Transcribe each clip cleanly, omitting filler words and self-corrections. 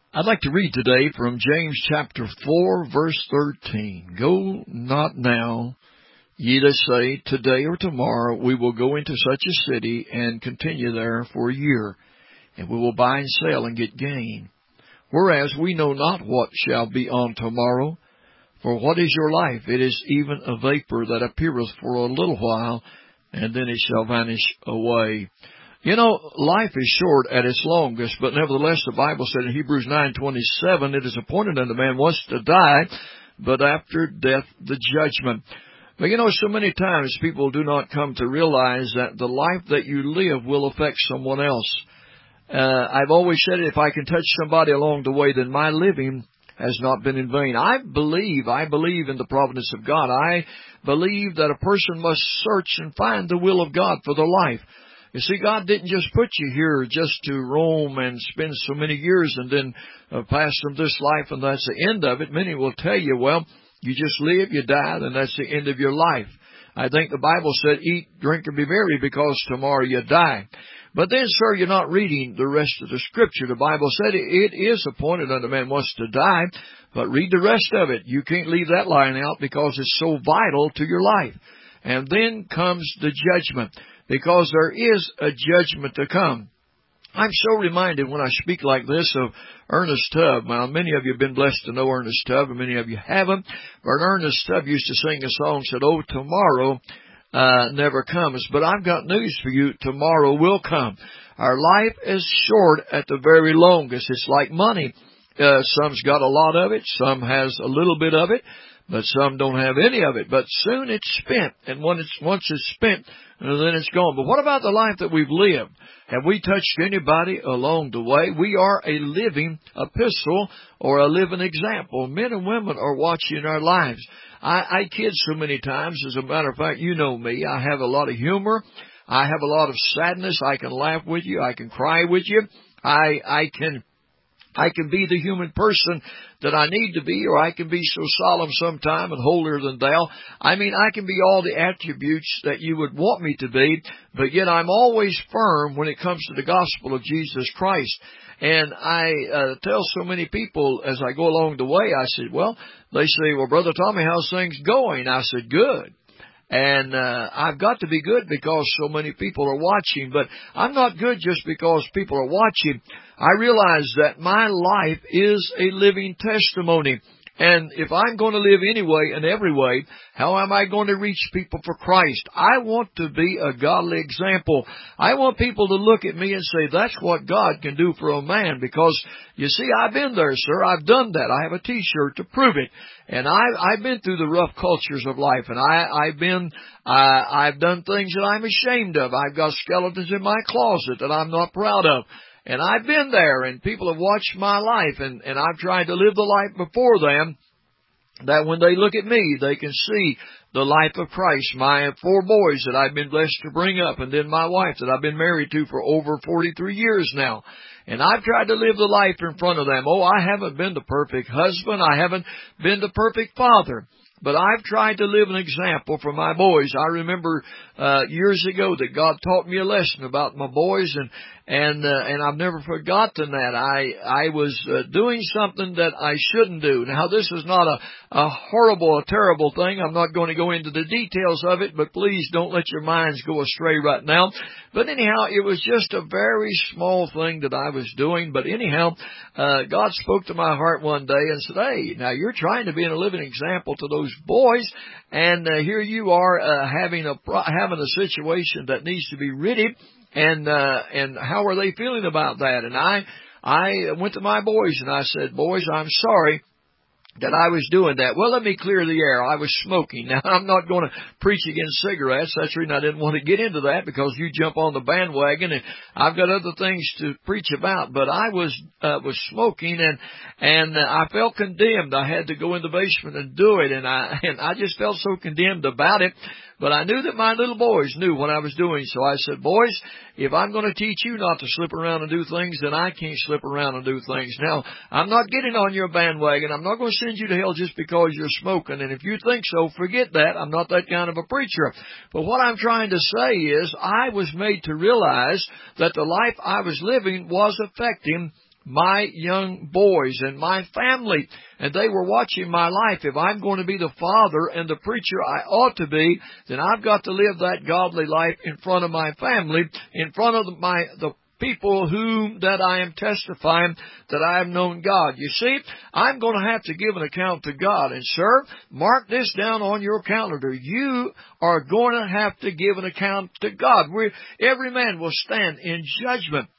I'd like to read today from James chapter 4, verse 13. Go not now, ye that say, today or tomorrow we will go into such a city and continue there for a year, and we will buy and sell and get gain. Whereas we know not what shall be on tomorrow. For what is your life? It is even a vapor that appeareth for a little while, and then it shall vanish away. You know, life is short at its longest, but nevertheless the Bible said in Hebrews 9:27, it is appointed unto man once to die, but after death the judgment. But you know, so many times people do not come to realize that the life that you live will affect someone else. I've always said if I can touch somebody along the way, then my living has not been in vain. I believe in the providence of God. I believe that a person must search and find the will of God for their life. You see, God didn't just put you here just to roam and spend so many years and then pass from this life and that's the end of it. Many will tell you, well, you just live, you die, and that's the end of your life. I think the Bible said, eat, drink, and be merry because tomorrow you die. But then, sir, you're not reading the rest of the Scripture. The Bible said it is appointed unto man once to die, but read the rest of it. You can't leave that line out because it's so vital to your life. And then comes the judgment, because there is a judgment to come. I'm so reminded when I speak like this of Ernest Tubb. Now, many of you have been blessed to know Ernest Tubb, and many of you haven't. But Ernest Tubb used to sing a song that said, oh, tomorrow never comes. But I've got news for you. Tomorrow will come. Our life is short at the very longest. It's like money. Some's got a lot of it. Some has a little bit of it. But some don't have any of it. But soon it's spent. And once it's spent, then it's gone. But what about the life that we've lived? Have we touched anybody along the way? We are a living epistle or a living example. Men and women are watching our lives. I kid so many times. As a matter of fact, you know me. I have a lot of humor. I have a lot of sadness. I can laugh with you. I can cry with you. I can be the human person that I need to be, or I can be so solemn sometime and holier than thou. I mean, I can be all the attributes that you would want me to be, but yet I'm always firm when it comes to the gospel of Jesus Christ. And I tell so many people as I go along the way, I said, they say, Brother Tommy, how's things going? I said, good. And I've got to be good because so many people are watching. But I'm not good just because people are watching. I realize that my life is a living testimony. And if I'm going to live anyway and every way, how am I going to reach people for Christ? I want to be a godly example. I want people to look at me and say, that's what God can do for a man. Because, you see, I've been there, sir. I've done that. I have a T-shirt to prove it. And I've been through the rough cultures of life. And I've done things that I'm ashamed of. I've got skeletons in my closet that I'm not proud of. And I've been there, and people have watched my life, and I've tried to live the life before them, that when they look at me, they can see the life of Christ. My 4 boys that I've been blessed to bring up, and then my wife that I've been married to for over 43 years now. And I've tried to live the life in front of them. Oh, I haven't been the perfect husband. I haven't been the perfect father. But I've tried to live an example for my boys. I remember years ago that God taught me a lesson about my boys, and I've never forgotten that. I was doing something that I shouldn't do. Now, this is not a horrible, a terrible thing. I'm not going to go into the details of it, but please don't let your minds go astray right now. But anyhow, it was just a very small thing that I was doing. But anyhow, God spoke to my heart one day and said, hey, now you're trying to be a living example to those boys, and here you are having a situation that needs to be ridded. And how are they feeling about that? And I went to my boys and I said, boys, I'm sorry that I was doing that. Well, let me clear the air. I was smoking. Now, I'm not going to preach against cigarettes. That's the reason I didn't want to get into that, because you jump on the bandwagon, and I've got other things to preach about. But I was smoking, and I felt condemned. I had to go in the basement and do it, and I just felt so condemned about it. But I knew that my little boys knew what I was doing. So I said, boys, if I'm going to teach you not to slip around and do things, then I can't slip around and do things. Now, I'm not getting on your bandwagon. I'm not going to send you to hell just because you're smoking. And if you think so, forget that. I'm not that kind of a preacher. But what I'm trying to say is I was made to realize that the life I was living was affecting my young boys and my family, and they were watching my life. If I'm going to be the father and the preacher I ought to be, then I've got to live that godly life in front of my family, in front of the people whom that I am testifying that I have known God. You see, I'm going to have to give an account to God. And sir, mark this down on your calendar. You are going to have to give an account to God. Every man will stand in judgment.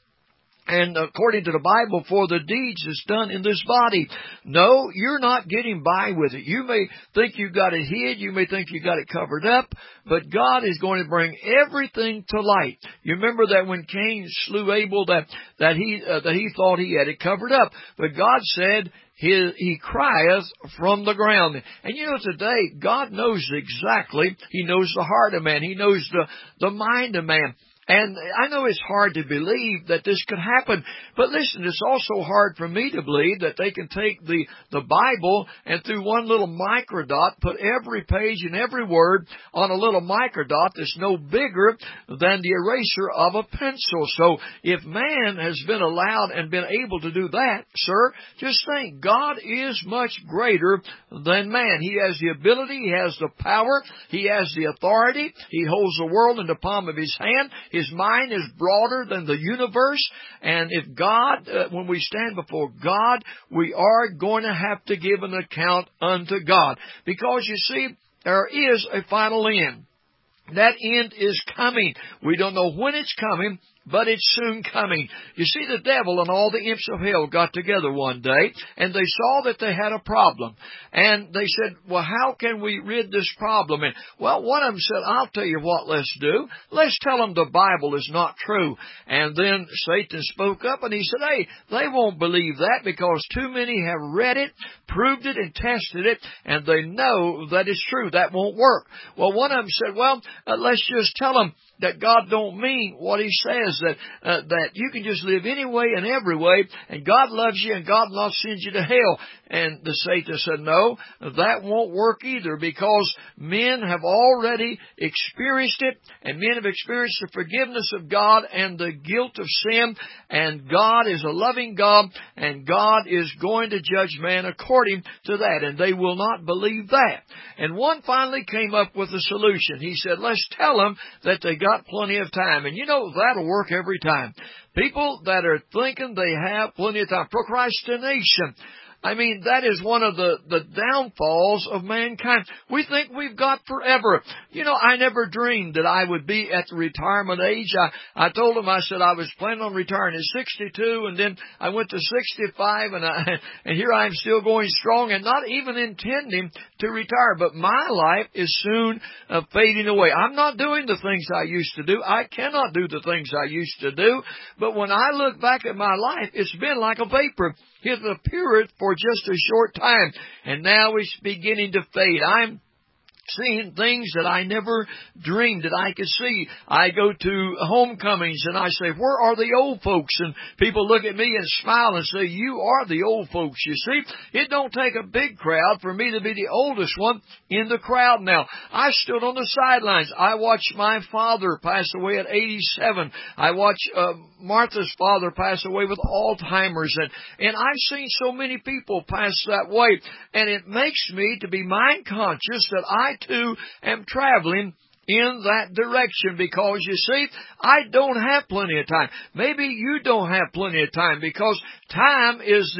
And according to the Bible, for the deeds that's done in this body. No, you're not getting by with it. You may think you got it hid. You may think you got it covered up. But God is going to bring everything to light. You remember that when Cain slew Abel, that he thought he had it covered up. But God said, he crieth from the ground. And you know, today, God knows exactly. He knows the heart of man. He knows the mind of man. And I know it's hard to believe that this could happen, but listen, it's also hard for me to believe that they can take the Bible and through one little microdot put every page and every word on a little microdot that's no bigger than the eraser of a pencil. So if man has been allowed and been able to do that, sir, just think, God is much greater than man. He has the ability, He has the power, He has the authority, He holds the world in the palm of His hand. His mind is broader than the universe. And if God, when we stand before God, we are going to have to give an account unto God. Because you see, there is a final end. That end is coming. We don't know when it's coming, but it's soon coming. You see, the devil and all the imps of hell got together one day, and they saw that they had a problem. And they said, well, how can we rid this problem? And, well, one of them said, I'll tell you what let's do. Let's tell them the Bible is not true. And then Satan spoke up, and he said, hey, they won't believe that because too many have read it, proved it, and tested it, and they know that it's true. That won't work. Well, one of them said, well, let's just tell them that God don't mean what He says, that you can just live any way and every way, and God loves you, and God will not send you to hell. And the Satan said, no, that won't work either, because men have already experienced it, and men have experienced the forgiveness of God and the guilt of sin, and God is a loving God, and God is going to judge man according to that, and they will not believe that. And one finally came up with a solution. He said, let's tell them that they got plenty of time. And you know, that'll work every time. People that are thinking they have plenty of time. Procrastination. I mean, that is one of the downfalls of mankind. We think we've got forever. You know, I never dreamed that I would be at the retirement age. I told him, I said I was planning on retiring at 62, and then I went to 65, and here I am still going strong and not even intending to retire. But my life is soon fading away. I'm not doing the things I used to do. I cannot do the things I used to do. But when I look back at my life, it's been like a vapor. It appeared for just a short time, and now it's beginning to fade. I'm seeing things that I never dreamed that I could see. I go to homecomings and I say, where are the old folks? And people look at me and smile and say, you are the old folks. You see, it don't take a big crowd for me to be the oldest one in the crowd now. I stood on the sidelines. I watched my father pass away at 87. I watched Martha's father pass away with Alzheimer's. And I've seen so many people pass that way. And it makes me to be mind conscious that I too am traveling in that direction, because you see, I don't have plenty of time. Maybe you don't have plenty of time, because time is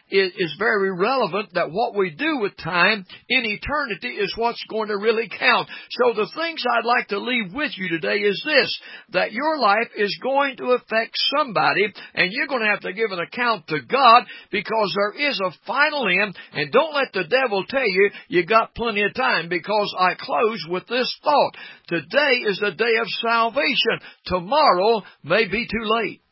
very relevant. That what we do with time in eternity is what's going to really count. So the things I'd like to leave with you today is this, that your life is going to affect somebody, and you're going to have to give an account to God, because there is a final end. And don't let the devil tell you you got plenty of time, because I close with this thought. Today is the day of salvation. Tomorrow may be too late.